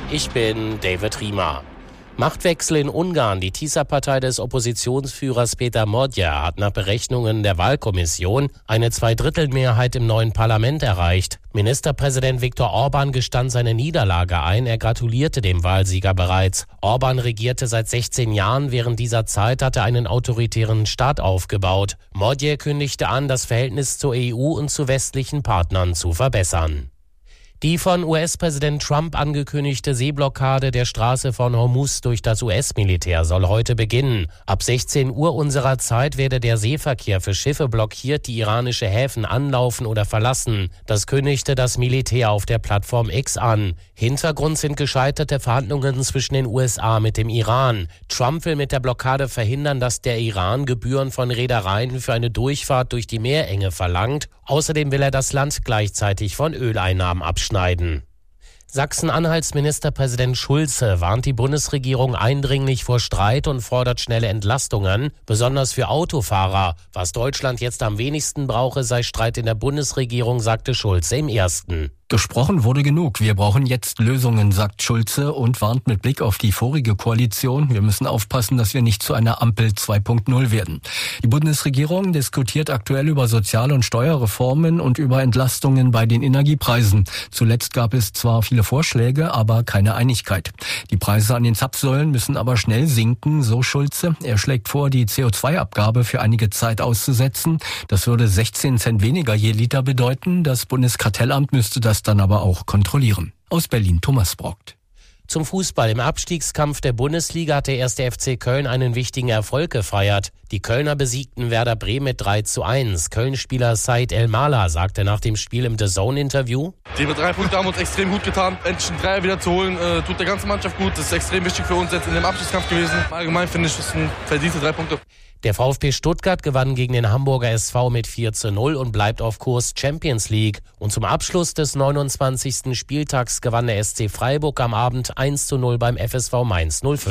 Ich bin David Riemer. Machtwechsel in Ungarn. Die TISA-Partei des Oppositionsführers Péter Magyar hat nach Berechnungen der Wahlkommission eine Zweidrittelmehrheit im neuen Parlament erreicht. Ministerpräsident Viktor Orbán gestand seine Niederlage ein. Er gratulierte dem Wahlsieger bereits. Orbán regierte seit 16 Jahren. Während dieser Zeit hat er einen autoritären Staat aufgebaut. Magyar kündigte an, das Verhältnis zur EU und zu westlichen Partnern zu verbessern. Die von US-Präsident Trump angekündigte Seeblockade der Straße von Hormuz durch das US-Militär soll heute beginnen. Ab 16 Uhr unserer Zeit werde der Seeverkehr für Schiffe blockiert, die iranische Häfen anlaufen oder verlassen. Das kündigte das Militär auf der Plattform X an. Hintergrund sind gescheiterte Verhandlungen zwischen den USA mit dem Iran. Trump will mit der Blockade verhindern, dass der Iran Gebühren von Reedereien für eine Durchfahrt durch die Meerenge verlangt. Außerdem will er das Land gleichzeitig von Öleinnahmen abschneiden. Sachsen-Anhalts Ministerpräsident Schulze warnt die Bundesregierung eindringlich vor Streit und fordert schnelle Entlastungen, besonders für Autofahrer. Was Deutschland jetzt am wenigsten brauche, sei Streit in der Bundesregierung, sagte Schulze im Ersten. Gesprochen wurde genug. Wir brauchen jetzt Lösungen, sagt Schulze und warnt mit Blick auf die vorige Koalition. Wir müssen aufpassen, dass wir nicht zu einer Ampel 2.0 werden. Die Bundesregierung diskutiert aktuell über Sozial- und Steuerreformen und über Entlastungen bei den Energiepreisen. Zuletzt gab es zwar viele Vorschläge, aber keine Einigkeit. Die Preise an den Zapfsäulen müssen aber schnell sinken, so Schulze. Er schlägt vor, die CO2-Abgabe für einige Zeit auszusetzen. Das würde 16 Cent weniger je Liter bedeuten. Das Bundeskartellamt müsste das dann aber auch kontrollieren. Aus Berlin Thomas Brockt. Zum Fußball. Im Abstiegskampf der Bundesliga hat der 1. FC Köln einen wichtigen Erfolg gefeiert. Die Kölner besiegten Werder Bremen mit 3:1. Köln-Spieler Said El-Mala sagte nach dem Spiel im DAZN-Interview: Die 3 Punkte haben uns extrem gut getan. Endlich einen Dreier wieder zu holen, tut der ganzen Mannschaft gut. Das ist extrem wichtig für uns jetzt in dem Abstiegskampf gewesen. Allgemein finde ich, das sind verdiente 3 Punkte. Der VfB Stuttgart gewann gegen den Hamburger SV mit 4:0 und bleibt auf Kurs Champions League. Und zum Abschluss des 29. Spieltags gewann der SC Freiburg am Abend 1:0 beim FSV Mainz 05.